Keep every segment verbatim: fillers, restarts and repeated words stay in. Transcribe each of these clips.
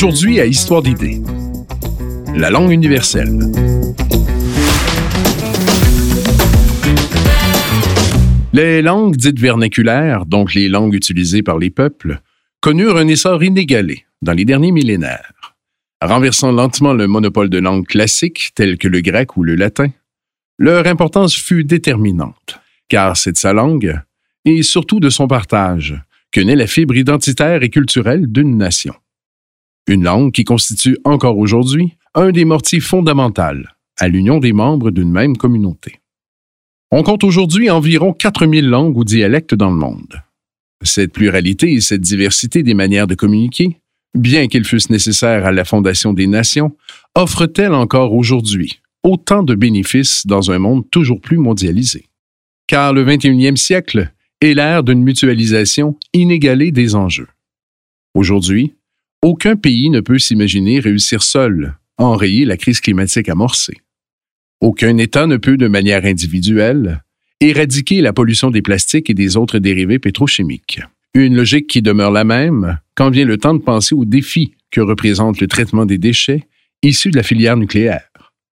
Aujourd'hui à Histoire d'idées. La langue universelle. Les langues dites vernaculaires, donc les langues utilisées par les peuples, connurent un essor inégalé dans les derniers millénaires. Renversant lentement le monopole de langues classiques telles que le grec ou le latin, leur importance fut déterminante, car c'est de sa langue, et surtout de son partage, que naît la fibre identitaire et culturelle d'une nation. Une langue qui constitue encore aujourd'hui un des mortiers fondamentaux à l'union des membres d'une même communauté. On compte aujourd'hui environ quatre mille langues ou dialectes dans le monde. Cette pluralité et cette diversité des manières de communiquer, bien qu'elles fussent nécessaires à la fondation des nations, offrent-elles encore aujourd'hui autant de bénéfices dans un monde toujours plus mondialisé? Car le vingt et unième siècle est l'ère d'une mutualisation inégalée des enjeux. Aujourd'hui, aucun pays ne peut s'imaginer réussir seul à enrayer la crise climatique amorcée. Aucun État ne peut, de manière individuelle, éradiquer la pollution des plastiques et des autres dérivés pétrochimiques. Une logique qui demeure la même quand vient le temps de penser aux défis que représente le traitement des déchets issus de la filière nucléaire.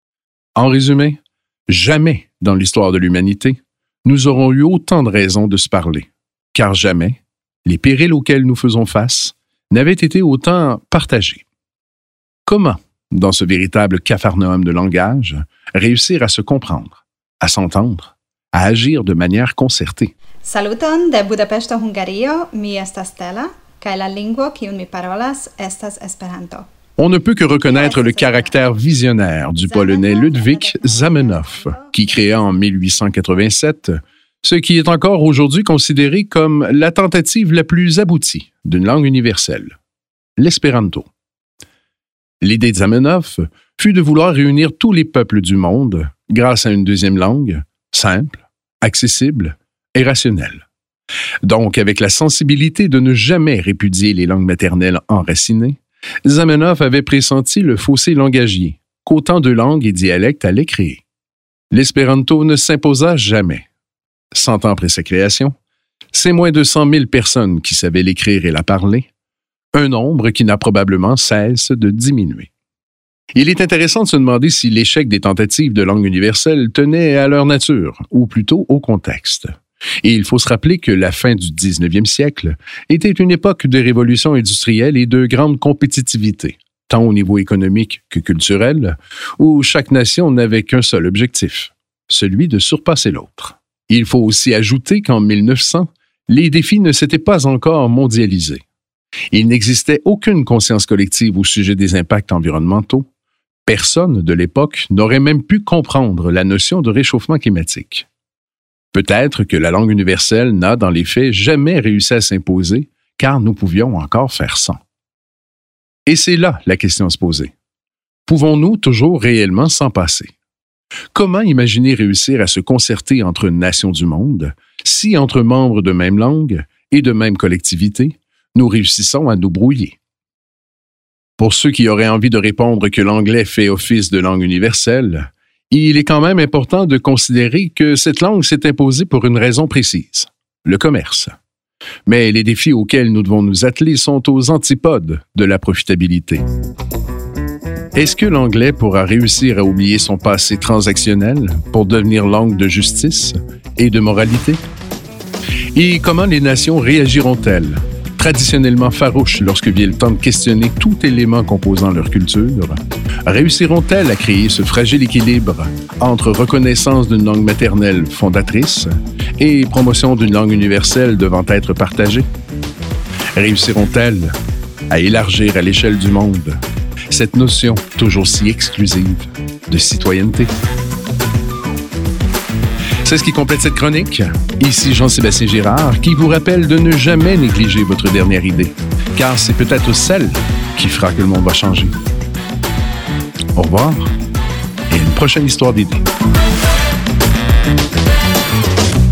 En résumé, jamais dans l'histoire de l'humanité, nous aurons eu autant de raisons de se parler, car jamais les périls auxquels nous faisons face n'avaient été autant partagés. Comment, dans ce véritable capharnaüm de langage, réussir à se comprendre, à s'entendre, à agir de manière concertée? Saluton de Budapeŝto, Hungario, mi estas Stella, kaj la lingvo kiun mi parolas estas Esperanto. On ne peut que reconnaître le caractère visionnaire du Polonais Ludwik Zamenhof, qui créa en mille huit cent quatre-vingt-sept ce qui est encore aujourd'hui considéré comme la tentative la plus aboutie d'une langue universelle, l'espéranto. L'idée de Zamenhof fut de vouloir réunir tous les peuples du monde grâce à une deuxième langue, simple, accessible et rationnelle. Donc, avec la sensibilité de ne jamais répudier les langues maternelles enracinées, Zamenhof avait pressenti le fossé langagier qu'autant de langues et dialectes allaient créer. L'espéranto ne s'imposa jamais. Cent ans après sa création, c'est moins de cent mille personnes qui savaient l'écrire et la parler, un nombre qui n'a probablement cesse de diminuer. Il est intéressant de se demander si l'échec des tentatives de langue universelle tenait à leur nature, ou plutôt au contexte. Et il faut se rappeler que la fin du dix-neuvième siècle était une époque de révolution industrielle et de grande compétitivité, tant au niveau économique que culturel, où chaque nation n'avait qu'un seul objectif, celui de surpasser l'autre. Il faut aussi ajouter qu'en mille neuf cents, les défis ne s'étaient pas encore mondialisés. Il n'existait aucune conscience collective au sujet des impacts environnementaux. Personne de l'époque n'aurait même pu comprendre la notion de réchauffement climatique. Peut-être que la langue universelle n'a, dans les faits, jamais réussi à s'imposer, car nous pouvions encore faire sans. Et c'est là la question à se poser. Pouvons-nous toujours réellement s'en passer? Comment imaginer réussir à se concerter entre nations du monde si, entre membres de même langue et de même collectivité, nous réussissons à nous brouiller? Pour ceux qui auraient envie de répondre que l'anglais fait office de langue universelle, il est quand même important de considérer que cette langue s'est imposée pour une raison précise, le commerce. Mais les défis auxquels nous devons nous atteler sont aux antipodes de la profitabilité. Est-ce que l'anglais pourra réussir à oublier son passé transactionnel pour devenir langue de justice et de moralité? Et comment les nations réagiront-elles, traditionnellement farouches lorsque vient le temps de questionner tout élément composant leur culture? Réussiront-elles à créer ce fragile équilibre entre reconnaissance d'une langue maternelle fondatrice et promotion d'une langue universelle devant être partagée? Réussiront-elles à élargir à l'échelle du monde cette notion toujours si exclusive de citoyenneté? C'est ce qui complète cette chronique. Ici Jean-Sébastien Girard qui vous rappelle de ne jamais négliger votre dernière idée, car c'est peut-être celle qui fera que le monde va changer. Au revoir et à une prochaine histoire d'idées.